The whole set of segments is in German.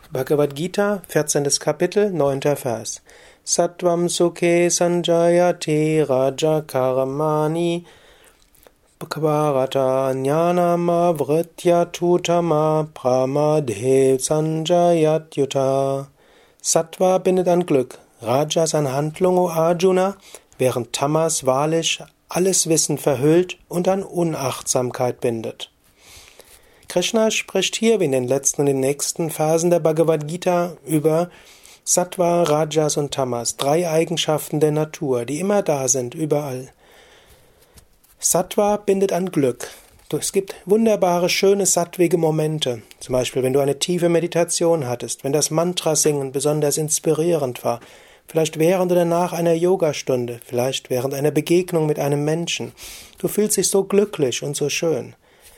Bhagavad Gita, 14. Kapitel, 9. Vers. Sattvam sukhe sanjayati raja karmani bhakvarata jnanama vritya tutama pramadhe sanjayat yuta. Sattva bindet an Glück, Rajas an Handlung, o Arjuna, während Tamas wahrlich alles Wissen verhüllt und an Unachtsamkeit bindet. Krishna spricht hier wie in den letzten und den nächsten Versen der Bhagavad Gita über Sattva, Rajas und Tamas, drei Eigenschaften der Natur, die immer da sind, überall. Sattva bindet an Glück. Es gibt wunderbare, schöne, sattwige Momente. Zum Beispiel, wenn du eine tiefe Meditation hattest, wenn das Mantra-Singen besonders inspirierend war, vielleicht während oder nach einer Yogastunde, vielleicht während einer Begegnung mit einem Menschen. Du fühlst dich so glücklich und so schön.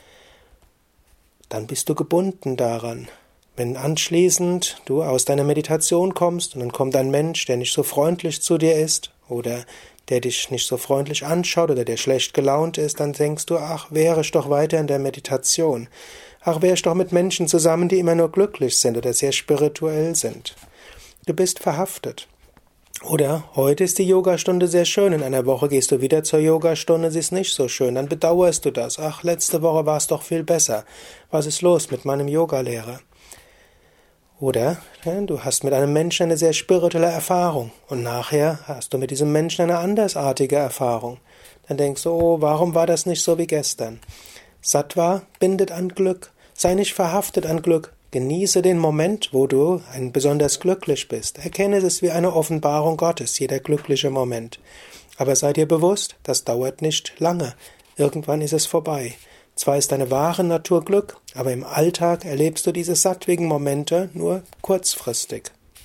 Dann bist du gebunden daran. Wenn anschließend du aus deiner Meditation kommst und dann kommt ein Mensch, der nicht so freundlich zu dir ist oder der dich nicht so freundlich anschaut oder der schlecht gelaunt ist, dann denkst du, ach, wäre ich doch weiter in der Meditation. Ach, wäre ich doch mit Menschen zusammen, die immer nur glücklich sind oder sehr spirituell sind. Du bist verhaftet. Oder heute ist die Yogastunde sehr schön, in einer Woche gehst du wieder zur Yogastunde, sie ist nicht so schön, dann bedauerst du das. Ach, letzte Woche war es doch viel besser. Was ist los mit meinem Yogalehrer? Oder du hast mit einem Menschen eine sehr spirituelle Erfahrung und nachher hast du mit diesem Menschen eine andersartige Erfahrung. Dann denkst du, oh, warum war das nicht so wie gestern? Sattva bindet an Glück, sei nicht verhaftet an Glück. Genieße den Moment, wo du besonders glücklich bist. Erkenne es wie eine Offenbarung Gottes, jeder glückliche Moment. Aber sei dir bewusst, das dauert nicht lange. Irgendwann ist es vorbei. Zwar ist deine wahre Natur Glück, aber im Alltag erlebst du diese sattwigen Momente nur kurzfristig.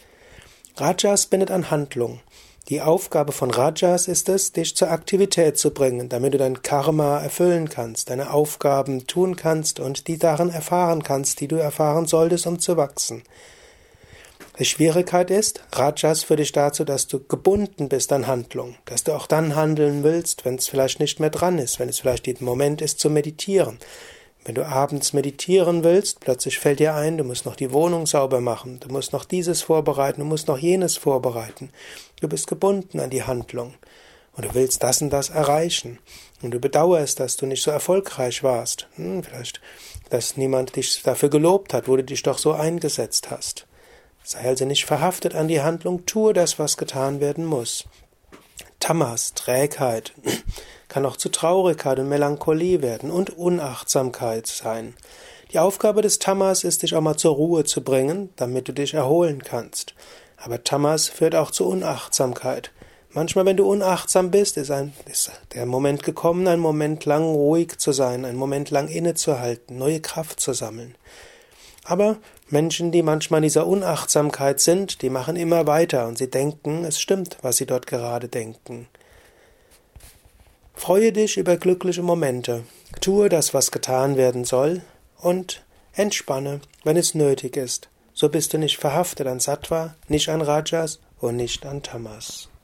Rajas bindet an Handlung. Die Aufgabe von Rajas ist es, dich zur Aktivität zu bringen, damit du dein Karma erfüllen kannst, deine Aufgaben tun kannst und die darin erfahren kannst, die du erfahren solltest, um zu wachsen. Die Schwierigkeit ist, Rajas führt dich dazu, dass du gebunden bist an Handlung, dass du auch dann handeln willst, wenn es vielleicht nicht mehr dran ist, wenn es vielleicht der Moment ist zu meditieren. Wenn du abends meditieren willst, plötzlich fällt dir ein, du musst noch die Wohnung sauber machen, du musst noch dieses vorbereiten, du musst noch jenes vorbereiten. Du bist gebunden an die Handlung und du willst das und das erreichen. Und du bedauerst, dass du nicht so erfolgreich warst. Vielleicht, dass niemand dich dafür gelobt hat, wo du dich doch so eingesetzt hast. Sei also nicht verhaftet an die Handlung, tue das, was getan werden muss. Tamas, Trägheit, kann auch zu Traurigkeit und Melancholie werden und Unachtsamkeit sein. Die Aufgabe des Tamas ist, dich auch mal zur Ruhe zu bringen, damit du dich erholen kannst. Aber Tamas führt auch zu Unachtsamkeit. Manchmal, wenn du unachtsam bist, ist der Moment gekommen, einen Moment lang ruhig zu sein, einen Moment lang innezuhalten, neue Kraft zu sammeln. Aber Menschen, die manchmal in dieser Unachtsamkeit sind, die machen immer weiter und sie denken, es stimmt, was sie dort gerade denken. Freue dich über glückliche Momente, tue das, was getan werden soll und entspanne, wenn es nötig ist. So bist du nicht verhaftet an Sattva, nicht an Rajas und nicht an Tamas.